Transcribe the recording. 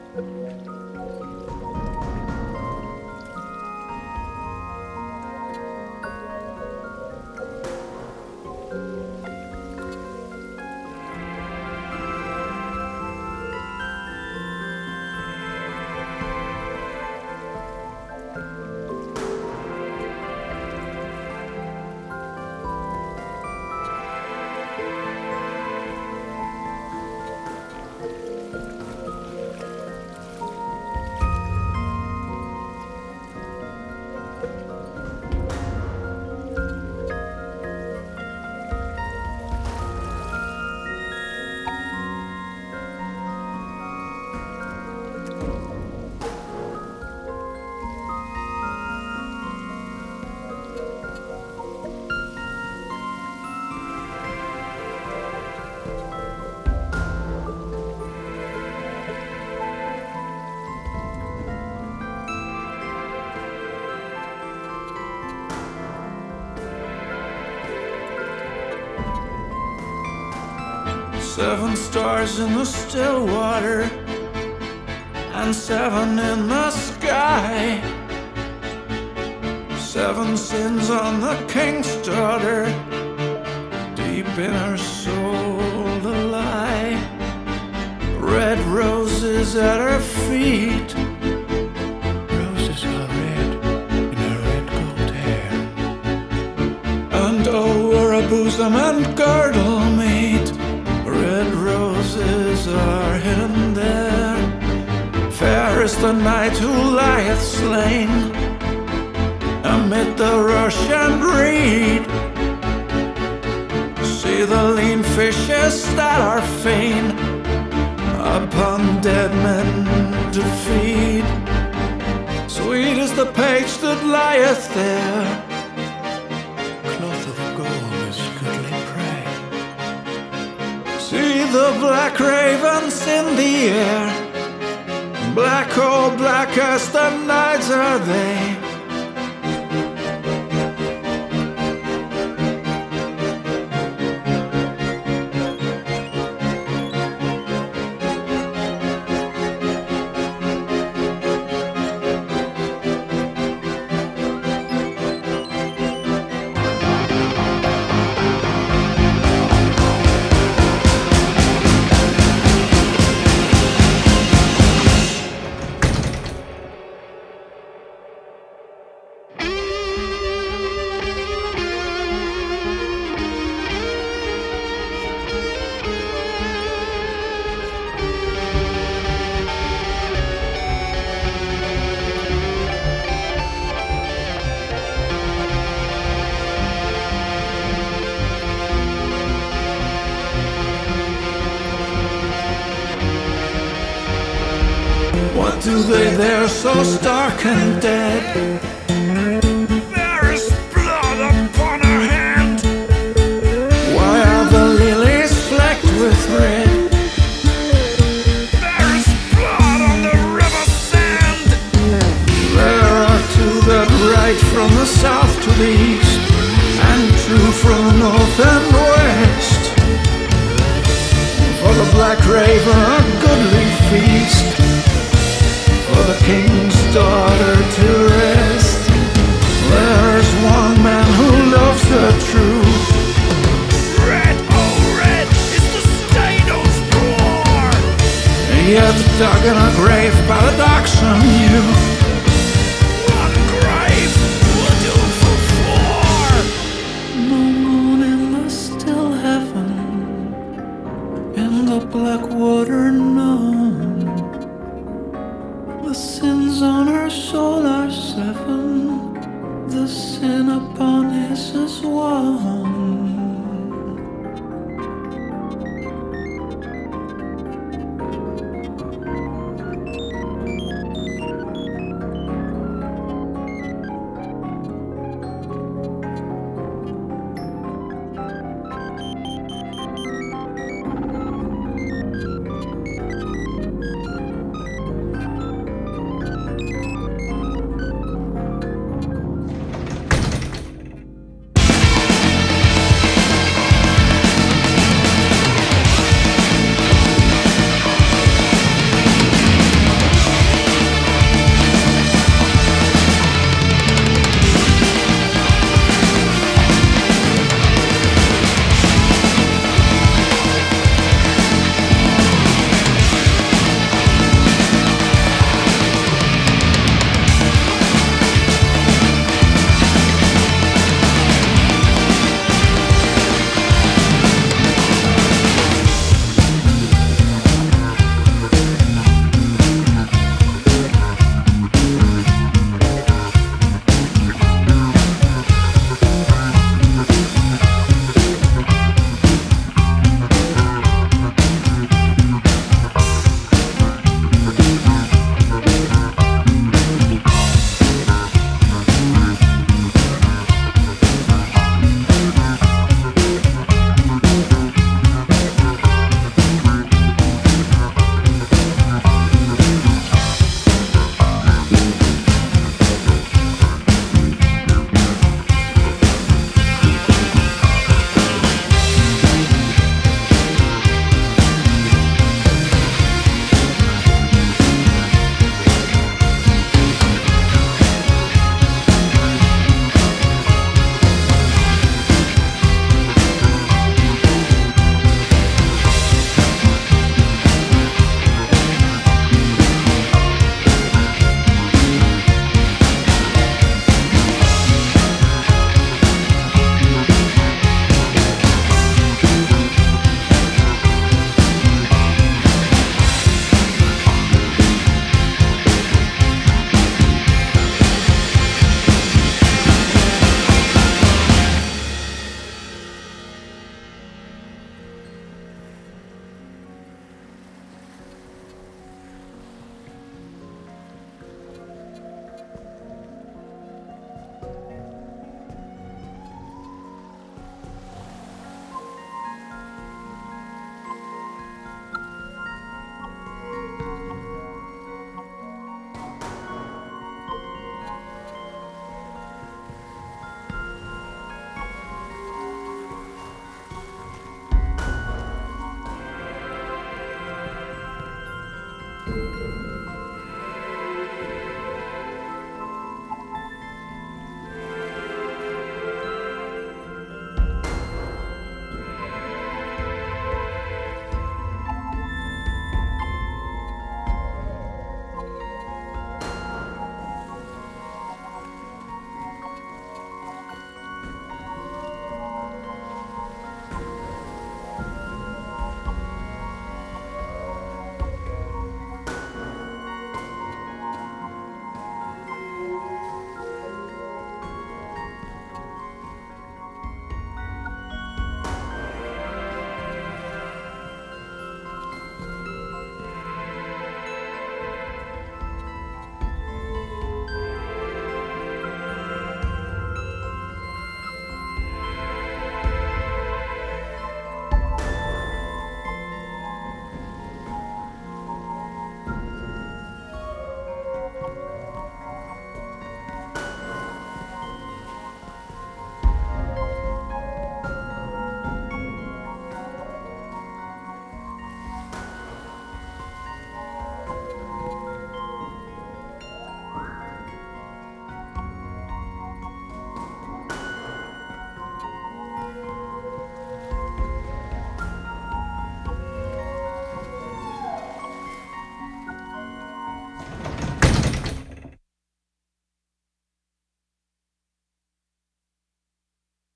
7 stars in the still water and 7 in the sky. 7 sins on the king's daughter, deep in her soul to lie. Red roses at her feet, roses are red in her red gold hair, and over a bosom and girdle meet. Red roses are hidden there. Fair is the knight who lieth slain amid the rush and reed. See the lean fishes that are fain upon dead men to feed. Sweet is the page that lieth there, cloth of gold is goodly prey. See the black ravens in the air, black, oh black as the nights are they. What do they there so stark and dead? There is blood upon her hand. Why are the lilies flecked with red? There is blood on the river sand. There are 2 that ride from the south to the east, and 2 from the north and west. For the black raven a goodly feast, for the king's daughter to rest. There's one man who loves her true. Red, oh red, is the stain of war. Yet dug in a grave by the darksome new. One grave will do for 4. No moon in the still heaven, in the black water known. The sins on her soul are 7, the sin upon his is 1.